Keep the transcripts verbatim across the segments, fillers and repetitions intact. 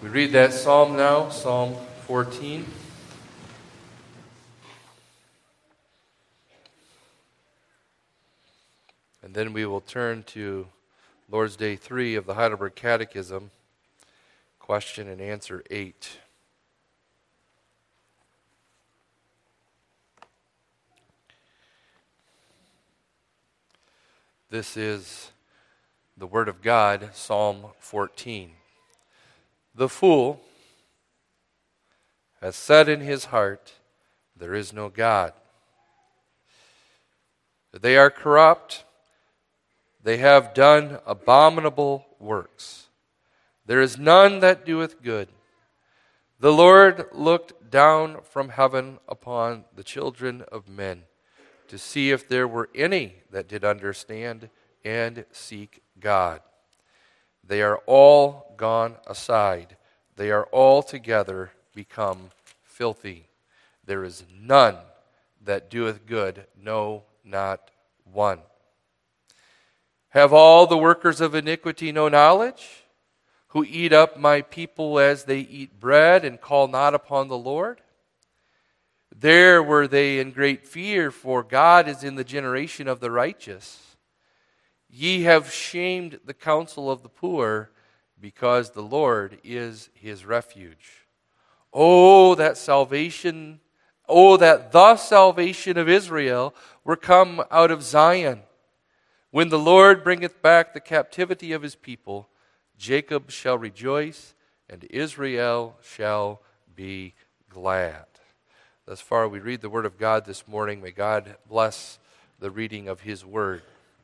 We read that psalm now, Psalm fourteen. And then we will turn to Lord's Day three of the Heidelberg Catechism, question and answer eight. This is the Word of God, Psalm fourteen. The fool has said in his heart, there is no God. They are corrupt. They have done abominable works. There is none that doeth good. The Lord looked down from heaven upon the children of men to see if there were any that did understand and seek God. They are all gone aside. They are altogether become filthy. There is none that doeth good, no, not one. Have all the workers of iniquity no knowledge, who eat up my people as they eat bread and call not upon the Lord? There were they in great fear, for God is in the generation of the righteous. Ye have shamed the counsel of the poor, because the Lord is his refuge. Oh, that salvation, oh, that the salvation of Israel were come out of Zion. When the Lord bringeth back the captivity of his people, Jacob shall rejoice, and Israel shall be glad. Thus far we read the Word of God this morning. May God bless the reading of his Word.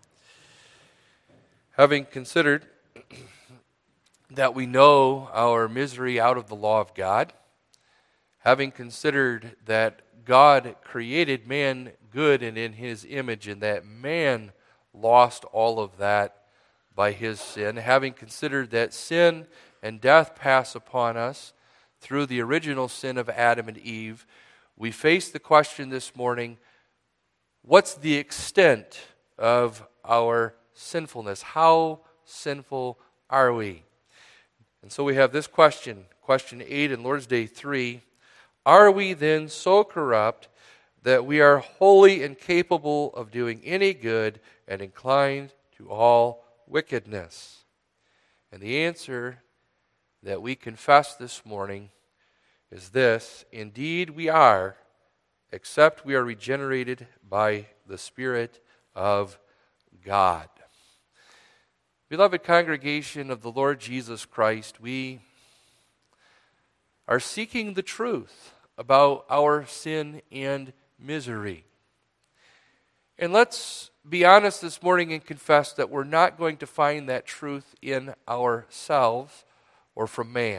Having considered that we know our misery out of the law of God, having considered that God created man good and in his image, and that man lost all of that by his sin, having considered that sin and death pass upon us through the original sin of Adam and Eve, we face the question this morning, what's the extent of our sinfulness? How sinful are we? And so we have this question, question eight in Lord's Day three. Are we then so corrupt that we are wholly incapable of doing any good and inclined to all wickedness? And the answer that we confess this morning is this: indeed we are, except we are regenerated by the Spirit of God. Beloved congregation of the Lord Jesus Christ, we are seeking the truth about our sin and misery. And let's be honest this morning and confess that we're not going to find that truth in ourselves or from man.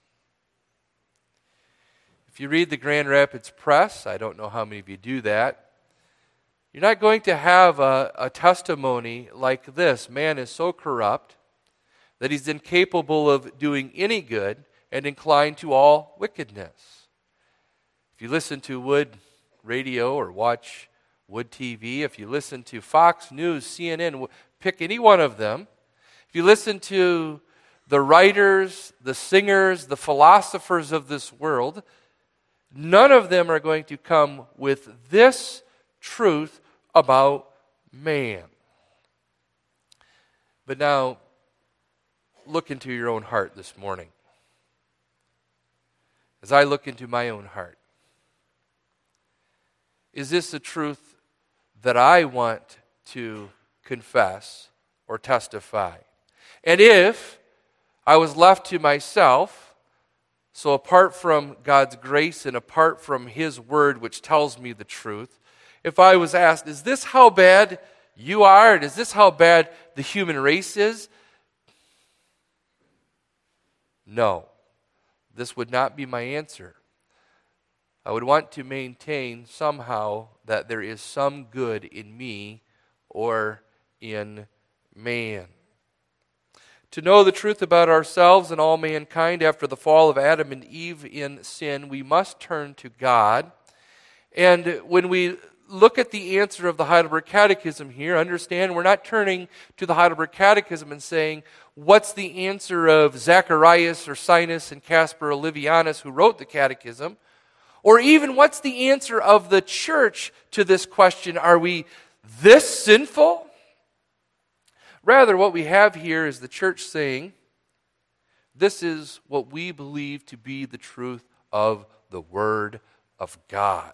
If you read the Grand Rapids Press, I don't know how many of you do that, you're not going to have a, a testimony like this. Man is so corrupt that he's incapable of doing any good and inclined to all wickedness. If you listen to Wood Radio or watch Wood T V, if you listen to Fox News, C N N, pick any one of them. If you listen to the writers, the singers, the philosophers of this world, none of them are going to come with this truth about man. But now, look into your own heart this morning. As I look into my own heart, is this the truth that I want to confess or testify? And if I was left to myself, so apart from God's grace and apart from his word which tells me the truth, if I was asked, is this how bad you are? And is this how bad the human race is? No, this would not be my answer. I would want to maintain somehow that there is some good in me or in man. To know the truth about ourselves and all mankind after the fall of Adam and Eve in sin, we must turn to God. And when we look at the answer of the Heidelberg Catechism here. Understand, we're not turning to the Heidelberg Catechism and saying, what's the answer of Zacharias, Ursinus, and Caspar Olevianus, who wrote the Catechism? Or even, what's the answer of the church to this question, are we this sinful? Rather, what we have here is the church saying, this is what we believe to be the truth of the Word of God.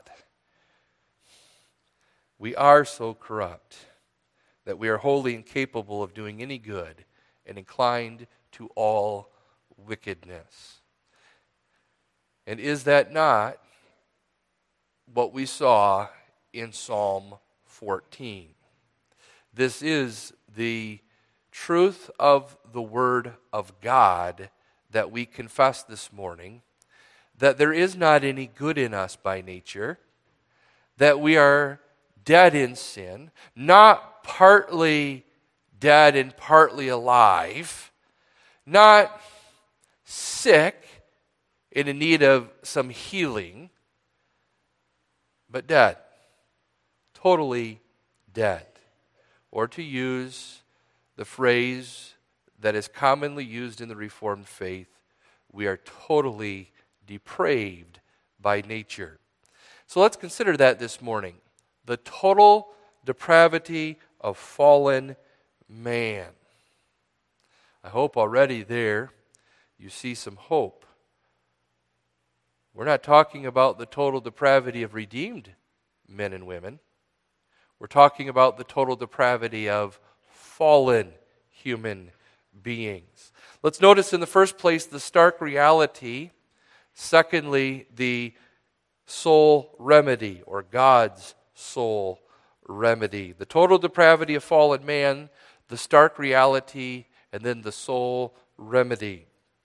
We are so corrupt that we are wholly incapable of doing any good and inclined to all wickedness. And is that not what we saw in Psalm fourteen? This is the truth of the Word of God that we confess this morning, that there is not any good in us by nature, that we are dead in sin, not partly dead and partly alive, not sick and in need of some healing, but dead, totally dead. Or to use the phrase that is commonly used in the Reformed faith, we are totally depraved by nature. So let's consider that this morning. The total depravity of fallen man. I hope already there you see some hope. We're not talking about the total depravity of redeemed men and women. We're talking about the total depravity of fallen human beings. Let's notice in the first place the stark reality. Secondly, the sole remedy, or God's sole remedy. The total depravity of fallen man, the stark reality, and then the sole remedy.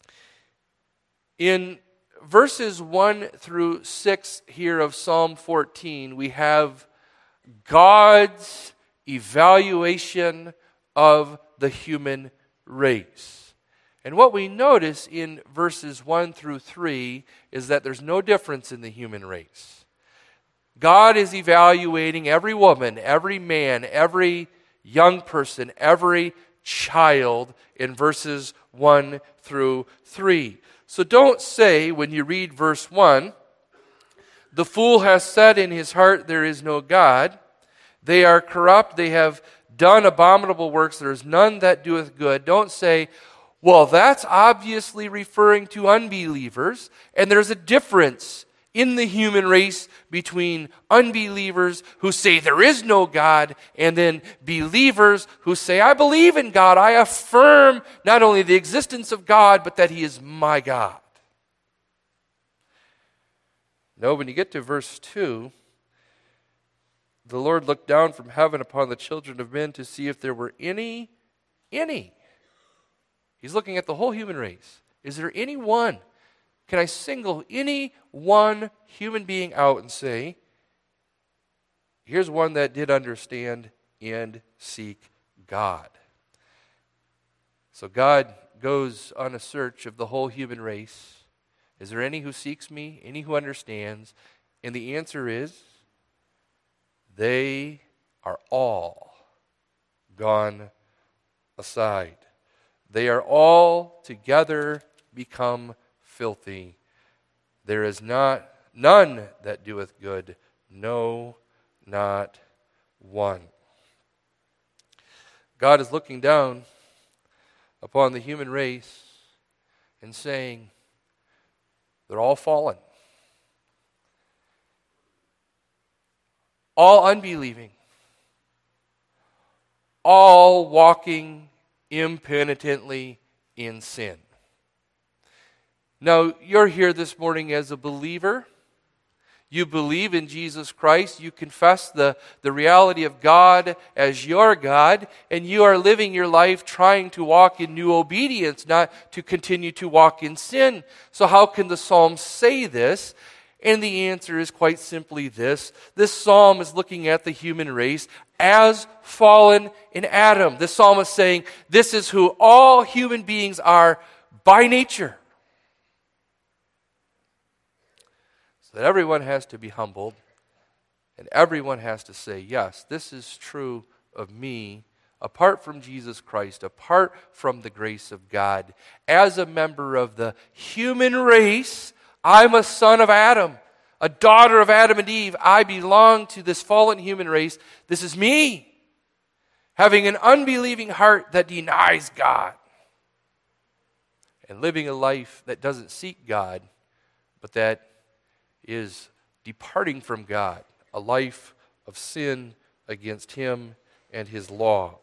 In verses one through six here of Psalm fourteen, we have God's evaluation of the human race. And what we notice in verses one through three is that there's no difference in the human race. God is evaluating every woman, every man, every young person, every child in verses one through three. So don't say when you read verse one, the fool has said in his heart, there is no God. They are corrupt, they have done abominable works, there is none that doeth good. Don't say, well, that's obviously referring to unbelievers, and there's a difference in the human race between unbelievers who say there is no God and then believers who say, I believe in God. I affirm not only the existence of God, but that He is my God. No, when you get to verse two, the Lord looked down from heaven upon the children of men to see if there were any, any. He's looking at the whole human race. Is there any one? Can I single any one human being out and say, here's one that did understand and seek God? So God goes on a search of the whole human race. Is there any who seeks me, any who understands? And the answer is, they are all gone aside. They are all together become filthy. There is not none that doeth good, no, not one. God is looking down upon the human race and saying, they're all fallen. All unbelieving. All walking impenitently in sin. Now, you're here this morning as a believer. You believe in Jesus Christ. You confess the, the reality of God as your God. And you are living your life trying to walk in new obedience, not to continue to walk in sin. So how can the psalm say this? And the answer is quite simply this. This psalm is looking at the human race as fallen in Adam. This psalm is saying this is who all human beings are by nature. So that everyone has to be humbled And everyone has to say, yes, this is true of me, apart from Jesus Christ, apart from the grace of God. As a member of the human race, I'm a son of Adam, a daughter of Adam and Eve. I belong to this fallen human race. This is me, having an unbelieving heart that denies God and living a life that doesn't seek God, but that is departing from God, a life of sin against Him and His law.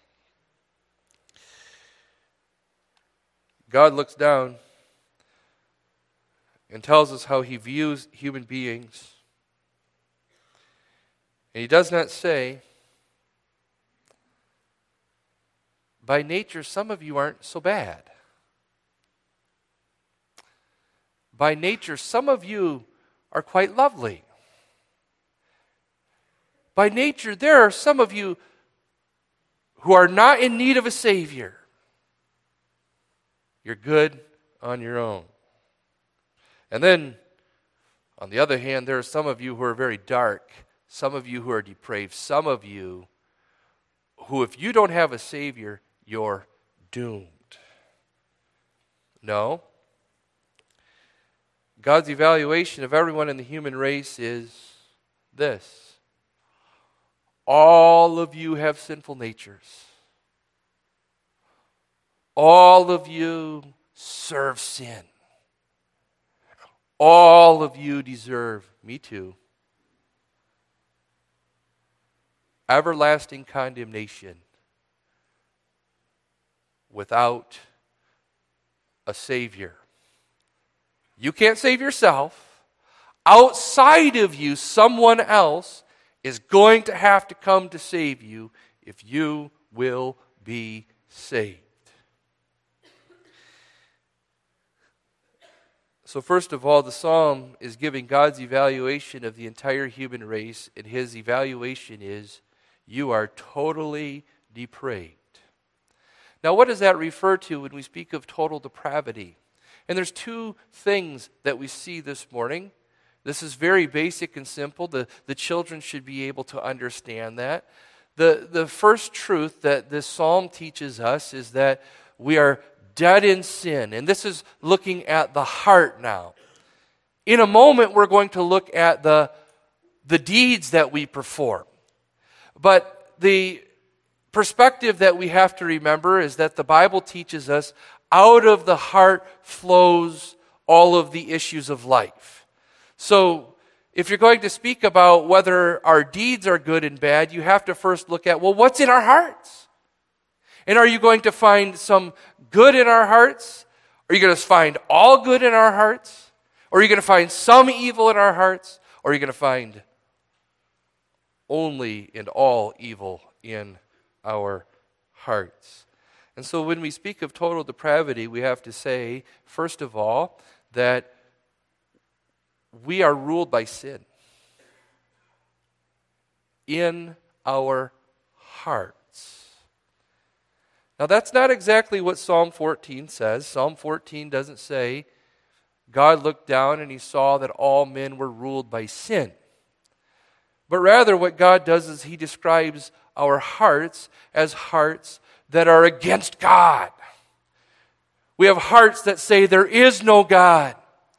God looks down and tells us how He views human beings. And He does not say, by nature, some of you aren't so bad. By nature, some of you are quite lovely. By nature, there are some of you who are not in need of a Savior. You're good on your own. And then, on the other hand, there are some of you who are very dark, some of you who are depraved, some of you who, if you don't have a Savior, you're doomed. No. God's evaluation of everyone in the human race is this: all of you have sinful natures. All of you serve sin. All of you deserve, me too, everlasting condemnation without a Savior. You can't save yourself. Outside of you, someone else is going to have to come to save you if you will be saved. So first of all, the psalm is giving God's evaluation of the entire human race, and His evaluation is, you are totally depraved. Now, what does that refer to when we speak of total depravity? And there's two things that we see this morning. This is very basic and simple. The, the children should be able to understand that. The, the first truth that this psalm teaches us is that we are dead in sin. And this is looking at the heart now. In a moment, we're going to look at the, the deeds that we perform. But the perspective that we have to remember is that the Bible teaches us out of the heart flows all of the issues of life. So if you're going to speak about whether our deeds are good and bad, you have to first look at, well, what's in our hearts? And are you going to find some good in our hearts? Are you going to find all good in our hearts? Or are you going to find some evil in our hearts? Or are you going to find only and all evil in our hearts? And so when we speak of total depravity, we have to say, first of all, that we are ruled by sin in our hearts. Now, that's not exactly what Psalm fourteen says. Psalm fourteen doesn't say, God looked down and He saw that all men were ruled by sin. But rather, what God does is He describes our hearts as hearts that are against God. We have hearts that say there is no God.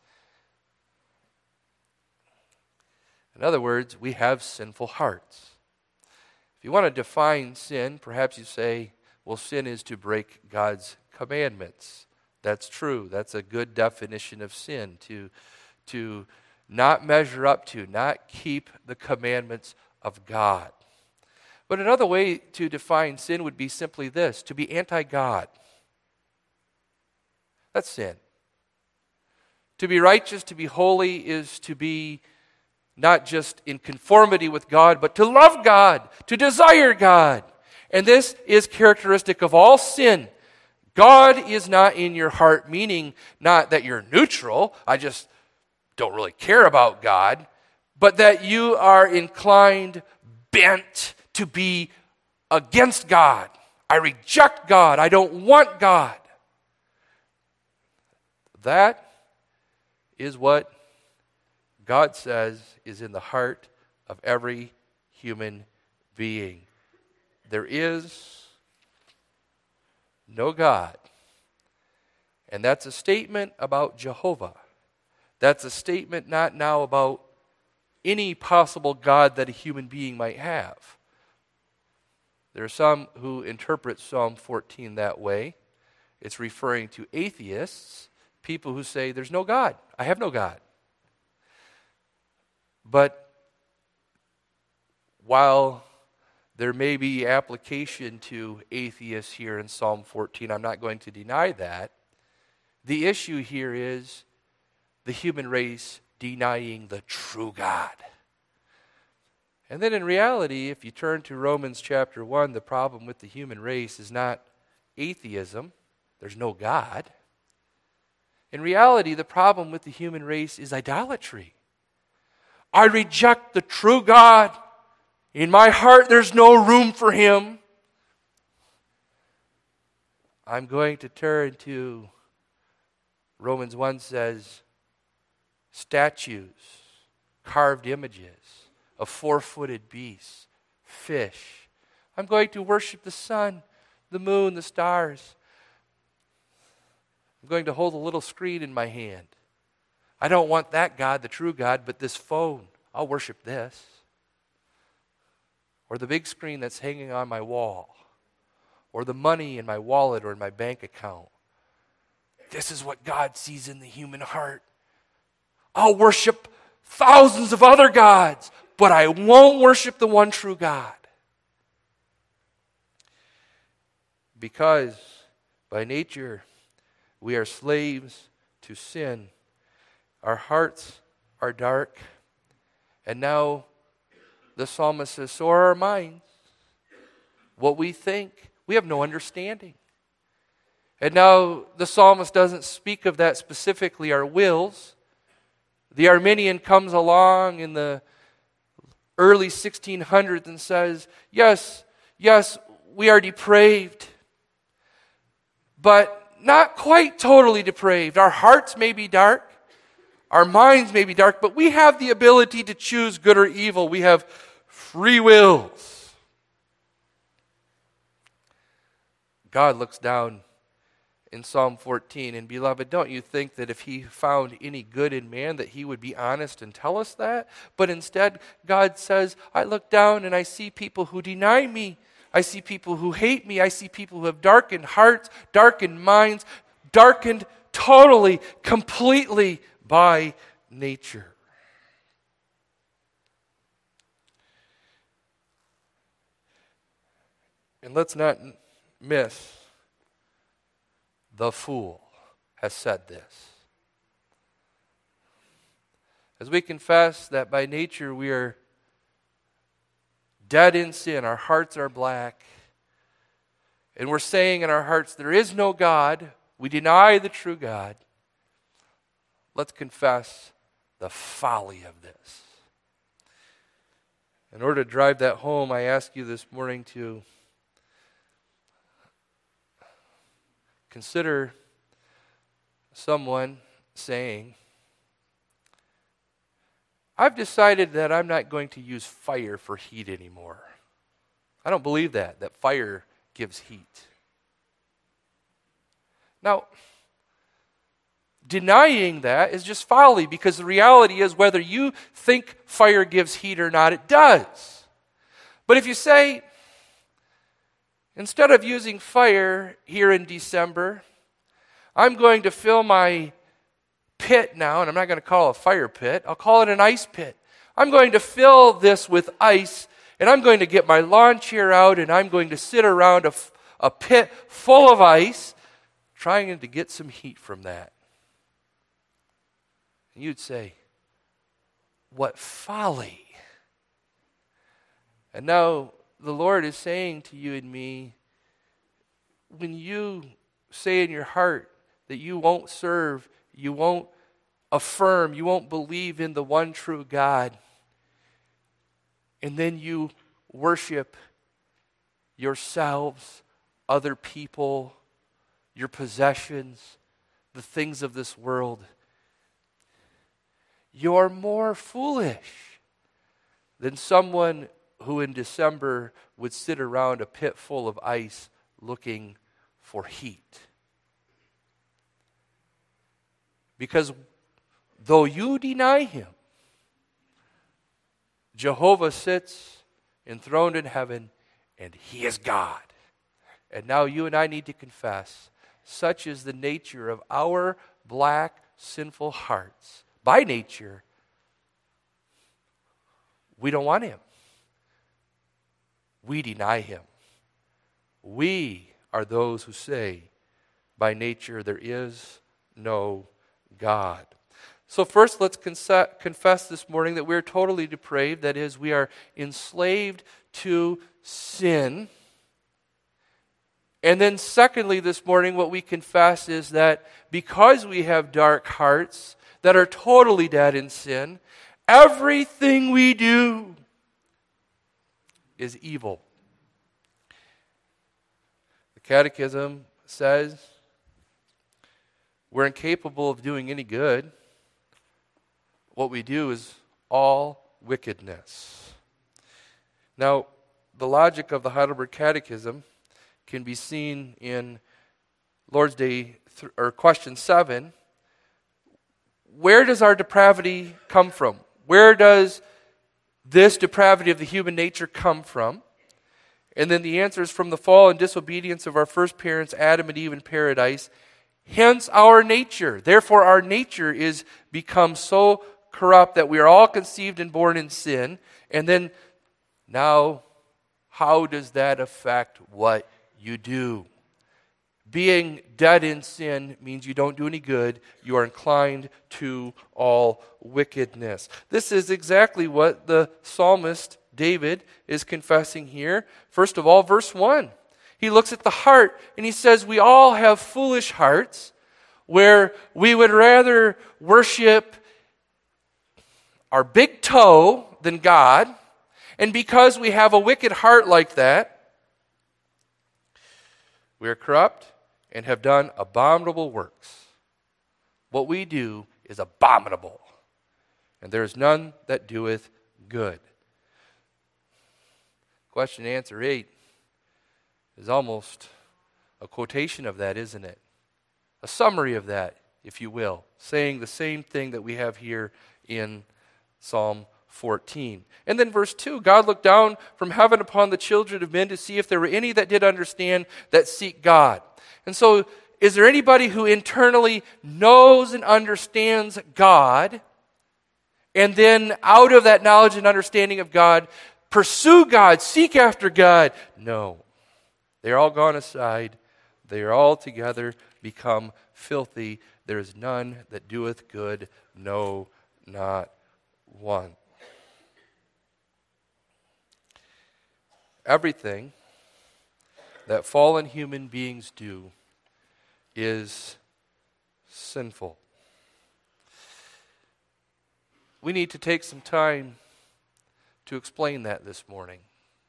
In other words, we have sinful hearts. If you want to define sin, perhaps you say, well, sin is to break God's commandments. That's true. That's a good definition of sin, to, to not measure up to, not keep the commandments of God. But another way to define sin would be simply this: to be anti-God. That's sin. To be righteous, to be holy, is to be not just in conformity with God, but to love God, to desire God. And this is characteristic of all sin. God is not in your heart, meaning not that you're neutral, I just don't really care about God, but that you are inclined, bent to be against God. I reject God. I don't want God. That is what God says is in the heart of every human being. There is no God. And that's a statement about Jehovah. That's a statement not now about any possible God that a human being might have. There are some who interpret Psalm fourteen that way. It's referring to atheists, people who say, there's no God. I have no God. But while there may be application to atheists here in Psalm fourteen, I'm not going to deny that. The issue here is the human race denying the true God. And then in reality, if you turn to Romans chapter one, the problem with the human race is not atheism. There's no God. In reality, the problem with the human race is idolatry. I reject the true God. In my heart, there's no room for him. I'm going to turn to Romans one says, statues, carved images of four-footed beasts, fish. I'm going to worship the sun, the moon, the stars. I'm going to hold a little screen in my hand. I don't want that God, the true God, but this phone. I'll worship this. Or the big screen that's hanging on my wall. Or the money in my wallet or in my bank account. This is what God sees in the human heart. I'll worship thousands of other gods, but I won't worship the one true God. Because by nature, we are slaves to sin. Our hearts are dark. And now the psalmist says, so are our minds. What we think, we have no understanding. And now the psalmist doesn't speak of that specifically, our wills. The Arminian comes along in the early sixteen hundreds and says, yes, yes, we are depraved, but not quite totally depraved. Our hearts may be dark, our minds may be dark, but we have the ability to choose good or evil. We have free wills. God looks down in Psalm fourteen, and beloved, don't you think that if he found any good in man that he would be honest and tell us that? But instead, God says, I look down and I see people who deny me. I see people who hate me. I see people who have darkened hearts, darkened minds, darkened totally, completely by nature. And let's not miss, the fool has said this. As we confess that by nature we are dead in sin, our hearts are black, and we're saying in our hearts there is no God, we deny the true God, let's confess the folly of this. In order to drive that home, I ask you this morning to consider someone saying, I've decided that I'm not going to use fire for heat anymore. I don't believe that, that fire gives heat. Now, denying that is just folly, because the reality is whether you think fire gives heat or not, it does. But if you say, instead of using fire here in December, I'm going to fill my pit now, and I'm not going to call it a fire pit, I'll call it an ice pit. I'm going to fill this with ice, and I'm going to get my lawn chair out, and I'm going to sit around a, a pit full of ice, trying to get some heat from that. And you'd say, what folly. And now the Lord is saying to you and me, when you say in your heart that you won't serve, you won't affirm, you won't believe in the one true God, and then you worship yourselves, other people, your possessions, the things of this world, you're more foolish than someone who in December would sit around a pit full of ice looking for heat. Because though you deny him, Jehovah sits enthroned in heaven, and he is God. And now you and I need to confess, such is the nature of our black, sinful hearts. By nature, we don't want him. We deny him. We are those who say, by nature there is no God. So first, let's confess this morning that we're totally depraved. That is, we are enslaved to sin. And then secondly, this morning, what we confess is that because we have dark hearts that are totally dead in sin, everything we do is evil. The Catechism says we're incapable of doing any good. What we do is all wickedness. Now, the logic of the Heidelberg Catechism can be seen in Lord's Day, th- or question seven. Where does our depravity come from? Where does this depravity of the human nature come from? And then the answer is from the fall and disobedience of our first parents, Adam and Eve in paradise. Hence our nature. Therefore our nature is become so corrupt that we are all conceived and born in sin. And then now, how does that affect what you do? Being dead in sin means you don't do any good. You are inclined to all wickedness. This is exactly what the psalmist David is confessing here. First of all, verse one. He looks at the heart and he says, we all have foolish hearts where we would rather worship our big toe than God. And because we have a wicked heart like that, we are corrupt and have done abominable works. What we do is abominable, and there is none that doeth good. Question and answer eight is almost a quotation of that, isn't it? A summary of that, if you will, saying the same thing that we have here in Psalm fourteen. And then verse two, God looked down from heaven upon the children of men to see if there were any that did understand, that seek God. And so, is there anybody who internally knows and understands God, and then out of that knowledge and understanding of God, pursue God, seek after God? No. They're all gone aside. They are all together become filthy. There is none that doeth good, no, not one. Everything that fallen human beings do is sinful. We need to take some time to explain that this morning.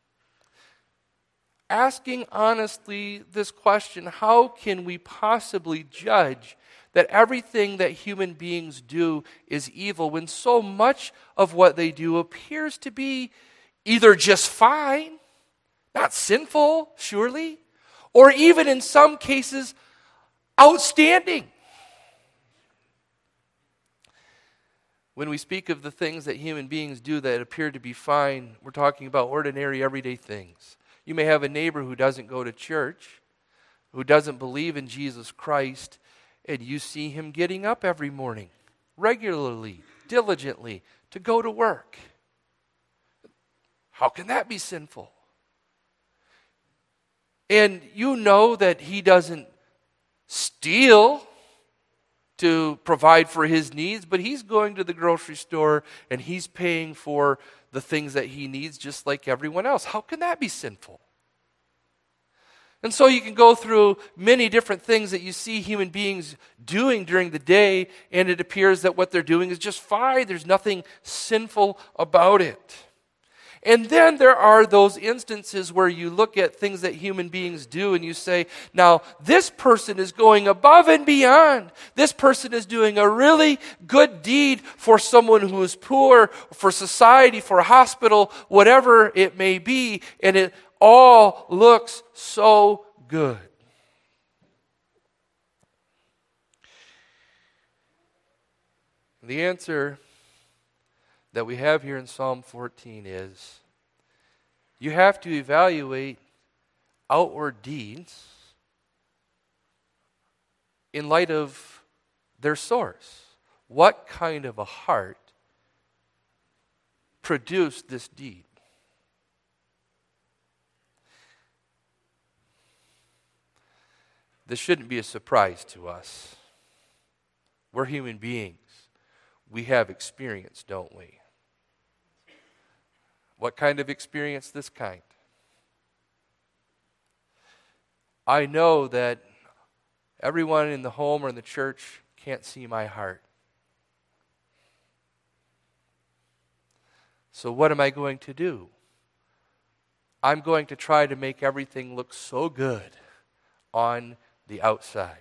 Asking honestly this question, how can we possibly judge that everything that human beings do is evil when so much of what they do appears to be either just fine, not sinful, surely, or even in some cases, outstanding? When we speak of the things that human beings do that appear to be fine, we're talking about ordinary, everyday things. You may have a neighbor who doesn't go to church, who doesn't believe in Jesus Christ, and you see him getting up every morning, regularly, diligently, to go to work. How can that be sinful? And you know that he doesn't steal to provide for his needs, but he's going to the grocery store and he's paying for the things that he needs just like everyone else. How can that be sinful? And so you can go through many different things that you see human beings doing during the day, and it appears that what they're doing is just fine. There's nothing sinful about it. And then there are those instances where you look at things that human beings do and you say, now this person is going above and beyond. This person is doing a really good deed for someone who is poor, for society, for a hospital, whatever it may be, and it all looks so good. The answer that we have here in Psalm fourteen is you have to evaluate outward deeds in light of their source. What kind of a heart produced this deed? This shouldn't be a surprise to us. We're human beings. We have experience, don't we? What kind of experience? This kind. I know that everyone in the home or in the church can't see my heart. So what am I going to do? I'm going to try to make everything look so good on the outside.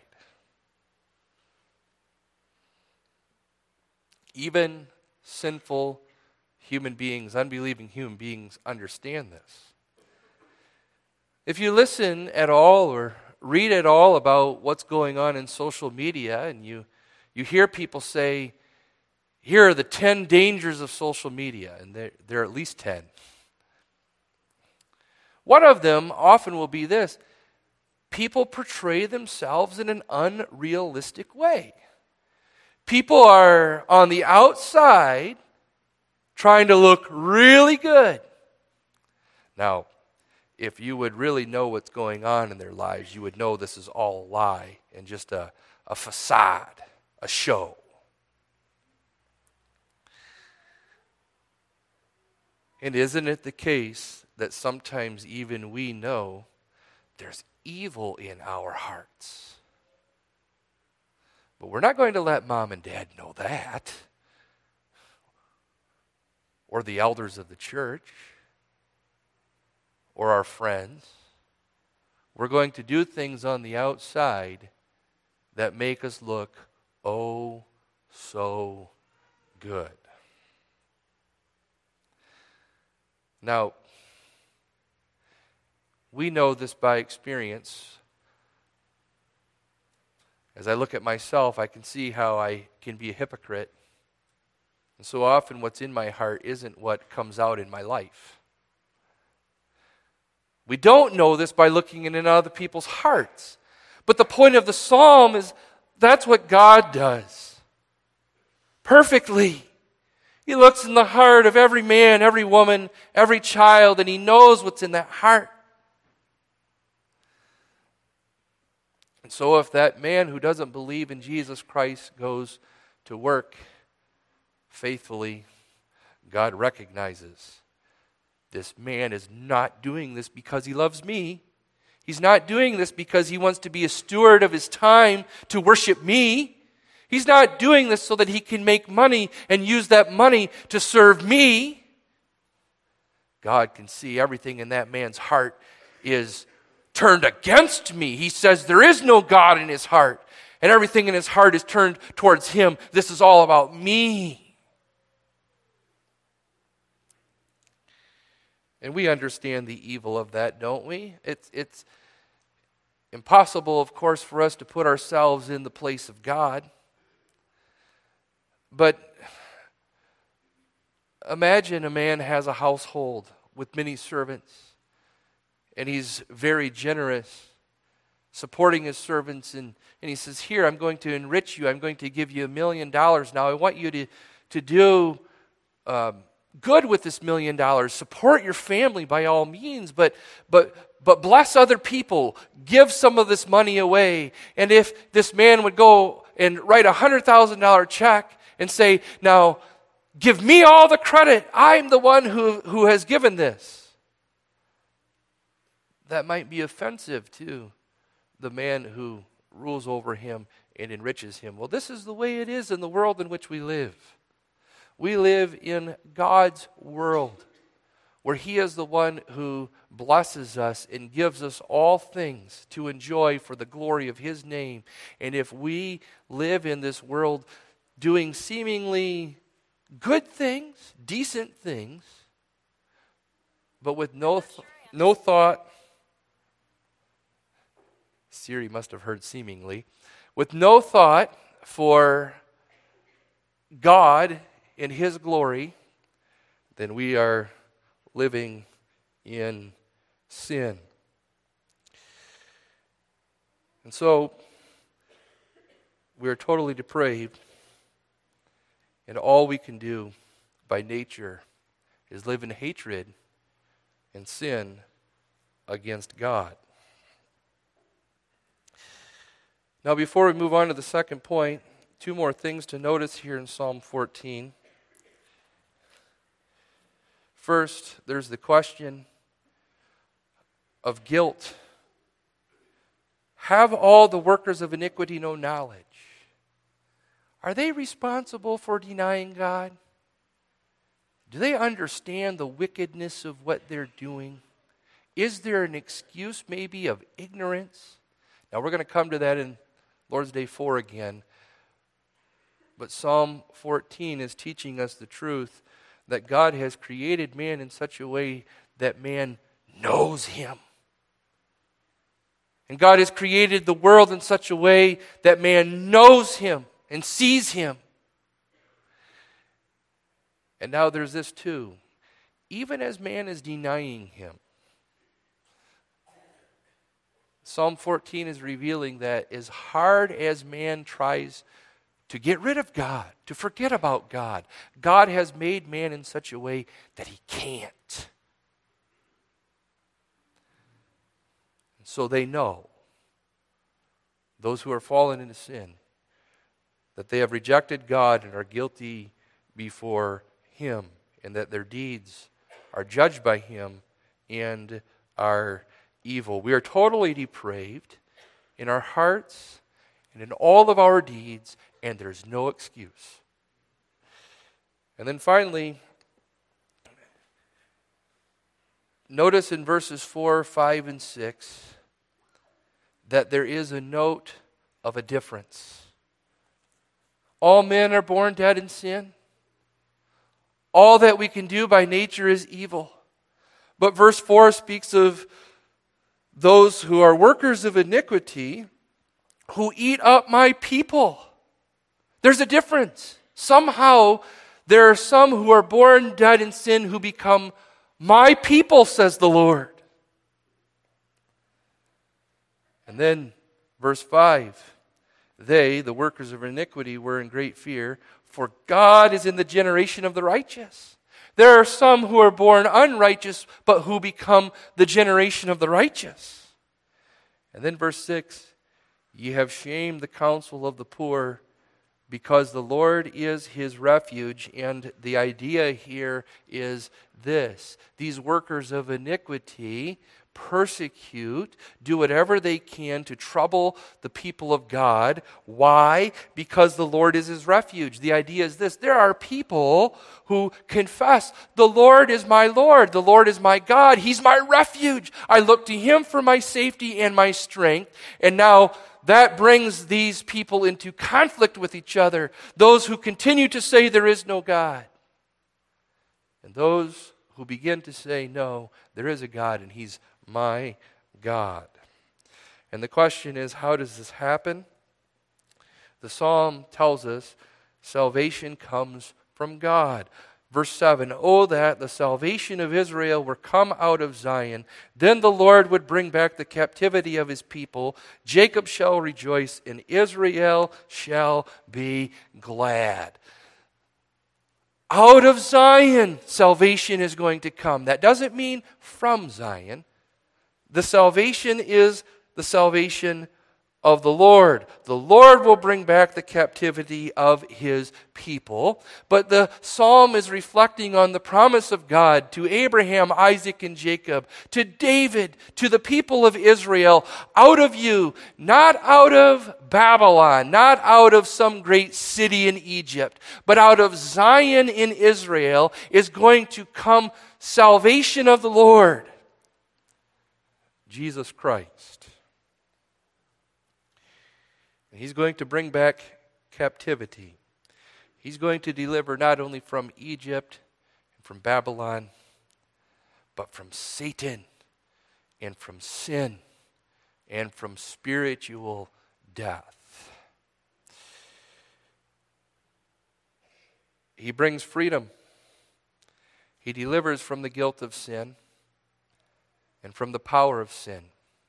Even sinful human beings, unbelieving human beings, understand this. If you listen at all or read at all about what's going on in social media, and you, you hear people say, here are the ten dangers of social media, and there, there are at least ten. One of them often will be this: people portray themselves in an unrealistic way. People are on the outside trying to look really good. Now, if you would really know what's going on in their lives, you would know this is all a lie and just a, a facade, a show. And isn't it the case that sometimes even we know there's evil in our hearts? But we're not going to let mom and dad know that, or the elders of the church, or our friends. We're going to do things on the outside that make us look oh so good. Now, we know this by experience. As I look at myself, I can see how I can be a hypocrite. And so often what's in my heart isn't what comes out in my life. We don't know this by looking into other people's hearts. But the point of the psalm is that's what God does. Perfectly. He looks in the heart of every man, every woman, every child, and He knows what's in that heart. And so if that man who doesn't believe in Jesus Christ goes to work faithfully, God recognizes this man is not doing this because he loves me. He's not doing this because he wants to be a steward of his time to worship me. He's not doing this so that he can make money and use that money to serve me. God can see everything in that man's heart is turned against me. He says there is no God in his heart, and everything in his heart is turned towards him. This is all about me. And we understand the evil of that, don't we? It's, it's impossible, of course, for us to put ourselves in the place of God. But imagine a man has a household with many servants, and he's very generous, supporting his servants, and, and he says, here, I'm going to enrich you. I'm going to give you a million dollars. Now, I want you to, to do um, good with this million dollars. Support your family by all means, but, but, but bless other people. Give some of this money away. And if this man would go and write a one hundred thousand dollars check and say, now, give me all the credit. I'm the one who, who has given this. That might be offensive to the man who rules over him and enriches him. Well, this is the way it is in the world in which we live. We live in God's world, where he is the one who blesses us and gives us all things to enjoy for the glory of his name. And if we live in this world doing seemingly good things, decent things, but with no th- no thought, Siri must have heard seemingly, with no thought for God and his glory, then we are living in sin. And so we are totally depraved, and all we can do by nature is live in hatred and sin against God. Now, before we move on to the second point, two more things to notice here in Psalm fourteen. First, there's the question of guilt. Have all the workers of iniquity no knowledge? Are they responsible for denying God? Do they understand the wickedness of what they're doing? Is there an excuse maybe of ignorance? Now we're going to come to that in Lord's Day four again. But Psalm fourteen is teaching us the truth that God has created man in such a way that man knows him. And God has created the world in such a way that man knows him and sees him. And now there's this too. Even as man is denying him, Psalm fourteen is revealing that as hard as man tries to get rid of God, to forget about God, God has made man in such a way that he can't. And so they know, those who are fallen into sin, that they have rejected God and are guilty before him, and that their deeds are judged by him and are evil. We are totally depraved in our hearts and in all of our deeds, and there's no excuse. And then finally, notice in verses four, five, and six that there is a note of a difference. All men are born dead in sin. All that we can do by nature is evil. But verse four speaks of those who are workers of iniquity who eat up my people. There's a difference. Somehow there are some who are born dead in sin who become my people, says the Lord. And then verse five, they, the workers of iniquity, were in great fear, for God is in the generation of the righteous. There are some who are born unrighteous, but who become the generation of the righteous. And then verse six, ye have shamed the counsel of the poor, because the Lord is his refuge. And the idea here is this: these workers of iniquity persecute, do whatever they can to trouble the people of God. Why? Because the Lord is his refuge. The idea is this: there are people who confess, the Lord is my Lord, the Lord is my God, he's my refuge. I look to him for my safety and my strength. And now that brings these people into conflict with each other. Those who continue to say there is no God, and those who begin to say, no, there is a God and he's my God. And the question is, how does this happen? The psalm tells us salvation comes from God. Verse seven, oh, that the salvation of Israel were come out of Zion. Then the Lord would bring back the captivity of his people. Jacob shall rejoice, and Israel shall be glad. Out of Zion, salvation is going to come. That doesn't mean from Zion. The salvation is the salvation of the Lord. The Lord will bring back the captivity of his people. But the psalm is reflecting on the promise of God to Abraham, Isaac, and Jacob, to David, to the people of Israel, out of you, not out of Babylon, not out of some great city in Egypt, but out of Zion in Israel is going to come salvation of the Lord, Jesus Christ. And he's going to bring back captivity. He's going to deliver not only from Egypt and from Babylon, but from Satan and from sin and from spiritual death. He brings freedom. He delivers from the guilt of sin and from the power of sin.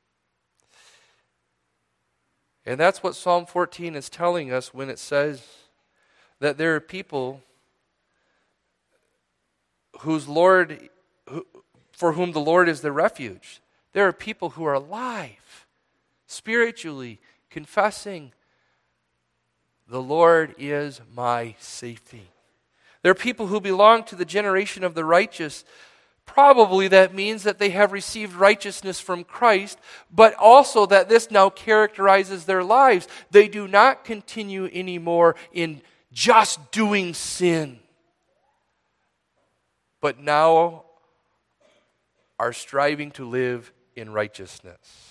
And that's what Psalm fourteen is telling us when it says that there are people whose Lord, who, for whom the Lord is their refuge. There are people who are alive, spiritually, confessing, the Lord is my safety. There are people who belong to the generation of the righteous. Probably that means that they have received righteousness from Christ, but also that this now characterizes their lives. They do not continue anymore in just doing sin, but now are striving to live in righteousness.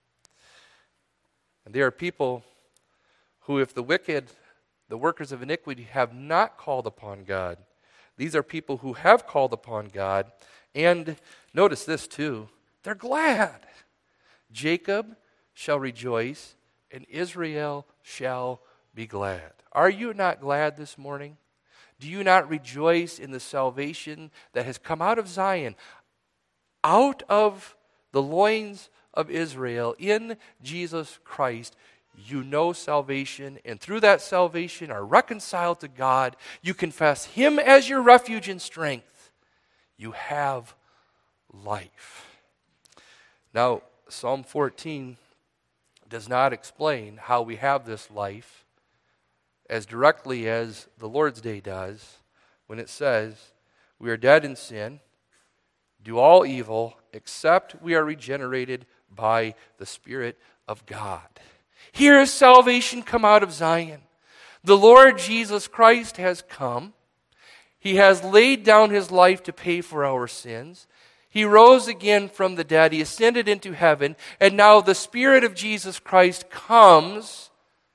And there are people who, if the wicked, the workers of iniquity, have not called upon God, these are people who have called upon God. And notice this too, they're glad. Jacob shall rejoice, and Israel shall be glad. Are you not glad this morning? Do you not rejoice in the salvation that has come out of Zion, out of the loins of Israel, in Jesus Christ? You know salvation, and through that salvation are reconciled to God. You confess Him as your refuge and strength. You have life. Now, Psalm fourteen does not explain how we have this life as directly as the Lord's Day does when it says, we are dead in sin, do all evil, except we are regenerated by the Spirit of God. Here is salvation come out of Zion. The Lord Jesus Christ has come. He has laid down His life to pay for our sins. He rose again from the dead. He ascended into heaven. And now the Spirit of Jesus Christ comes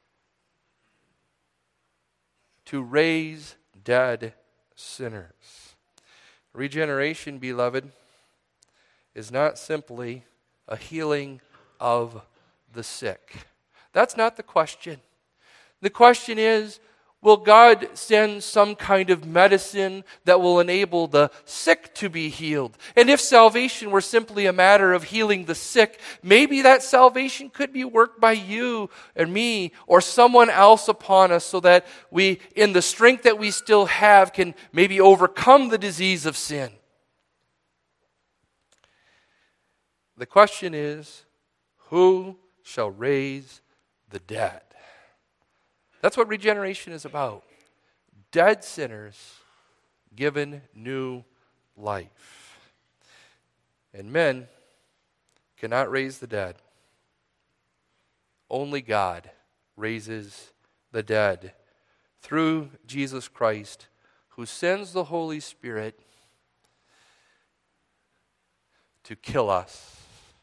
to raise dead sinners. Regeneration, beloved, is not simply a healing of the sick. That's not the question. The question is, will God send some kind of medicine that will enable the sick to be healed? And if salvation were simply a matter of healing the sick, maybe that salvation could be worked by you and me or someone else upon us so that we, in the strength that we still have, can maybe overcome the disease of sin. The question is, who shall raise the dead? That's what regeneration is about. Dead sinners given new life. And men cannot raise the dead. Only God raises the dead through Jesus Christ, who sends the Holy Spirit to kill us,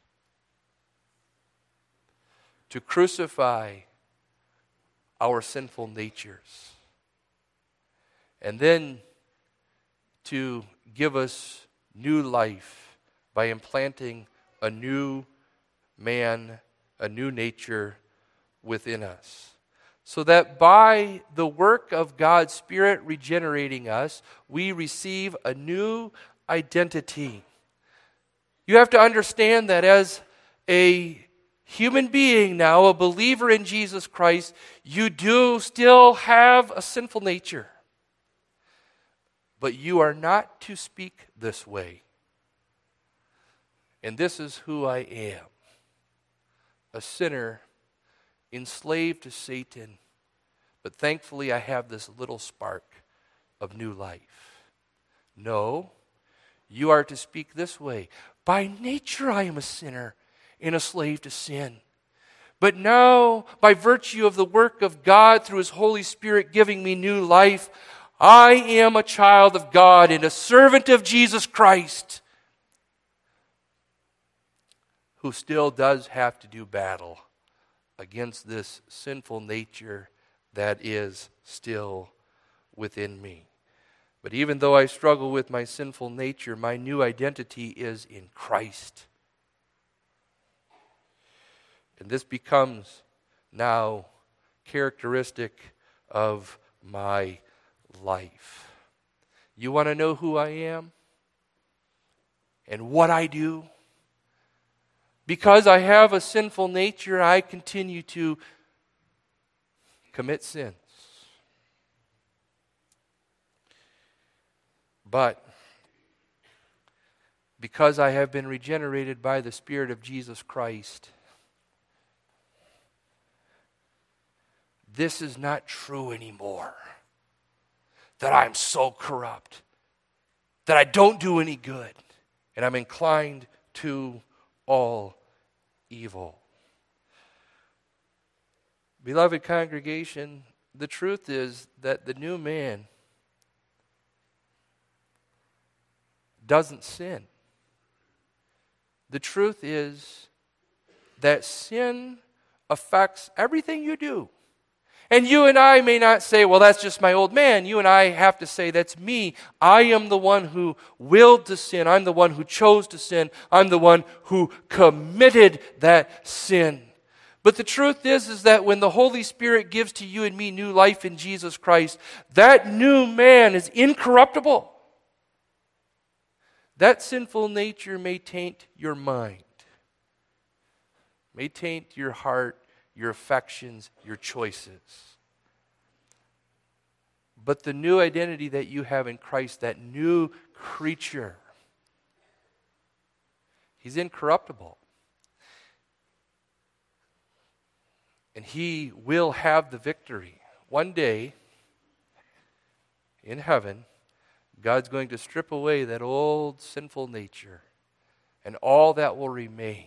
to crucify our sinful natures, and then to give us new life by implanting a new man, a new nature within us. So that by the work of God's Spirit regenerating us, we receive a new identity. You have to understand that as a human being now, a believer in Jesus Christ, you do still have a sinful nature. But you are not to speak this way. And this is who I am. A sinner enslaved to Satan, but thankfully I have this little spark of new life. No, you are to speak this way. By nature I am a sinner and a slave to sin. But now, by virtue of the work of God through His Holy Spirit giving me new life, I am a child of God and a servant of Jesus Christ, who still does have to do battle against this sinful nature that is still within me. But even though I struggle with my sinful nature, my new identity is in Christ. And this becomes now characteristic of my life. You want to know who I am and what I do? Because I have a sinful nature, I continue to commit sins. But because I have been regenerated by the Spirit of Jesus Christ, this is not true anymore. That I'm so corrupt, that I don't do any good, and I'm inclined to all evil. Beloved congregation, the truth is that the new man doesn't sin. The truth is that sin affects everything you do. And you and I may not say, well, that's just my old man. You and I have to say, that's me. I am the one who willed to sin. I'm the one who chose to sin. I'm the one who committed that sin. But the truth is, is that when the Holy Spirit gives to you and me new life in Jesus Christ, that new man is incorruptible. That sinful nature may taint your mind, may taint your heart, your affections, your choices. But the new identity that you have in Christ, that new creature, He's incorruptible. And He will have the victory. One day, in heaven, God's going to strip away that old sinful nature, and all that will remain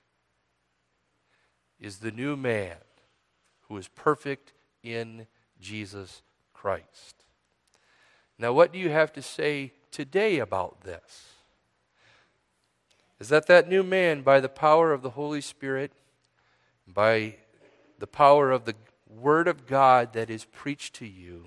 is the new man who is perfect in Jesus Christ. Now, what do you have to say today about this? Is that that new man, by the power of the Holy Spirit, by the power of the Word of God that is preached to you,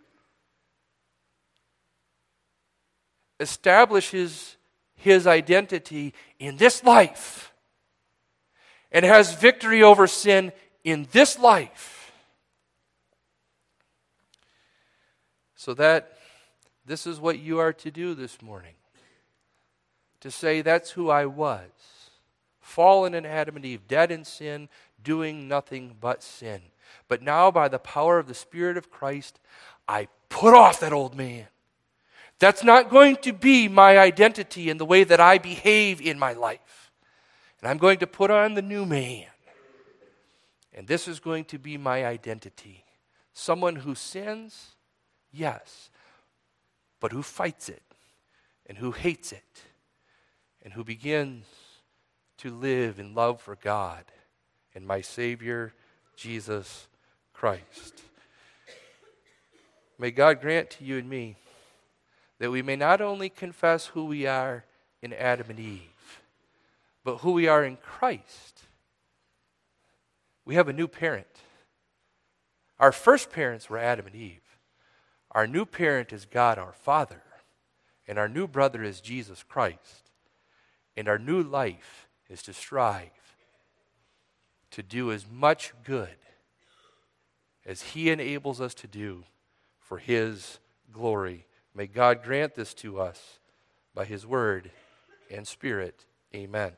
establishes his identity in this life and has victory over sin in this life. So that this is what you are to do this morning. To say, that's who I was. Fallen in Adam and Eve, dead in sin, doing nothing but sin. But now by the power of the Spirit of Christ, I put off that old man. That's not going to be my identity in the way that I behave in my life. And I'm going to put on the new man. And this is going to be my identity. Someone who sins, yes, but who fights it and who hates it and who begins to live in love for God and my Savior, Jesus Christ. May God grant to you and me that we may not only confess who we are in Adam and Eve, but who we are in Christ. We have a new parent. Our first parents were Adam and Eve. Our new parent is God our Father. And our new brother is Jesus Christ. And our new life is to strive to do as much good as He enables us to do for His glory. May God grant this to us by His Word and Spirit. Amen.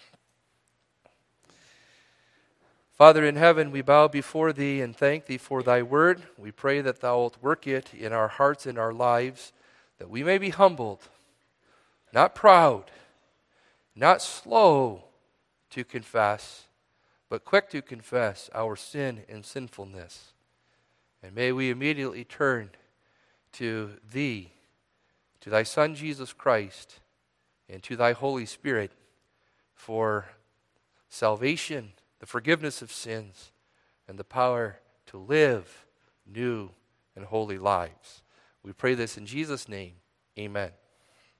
Father in heaven, we bow before Thee and thank Thee for Thy Word. We pray that Thou wilt work it in our hearts and our lives, that we may be humbled, not proud, not slow to confess, but quick to confess our sin and sinfulness. And may we immediately turn to Thee, to Thy Son Jesus Christ, and to Thy Holy Spirit for salvation, the forgiveness of sins, and the power to live new and holy lives. We pray this in Jesus' name. Amen.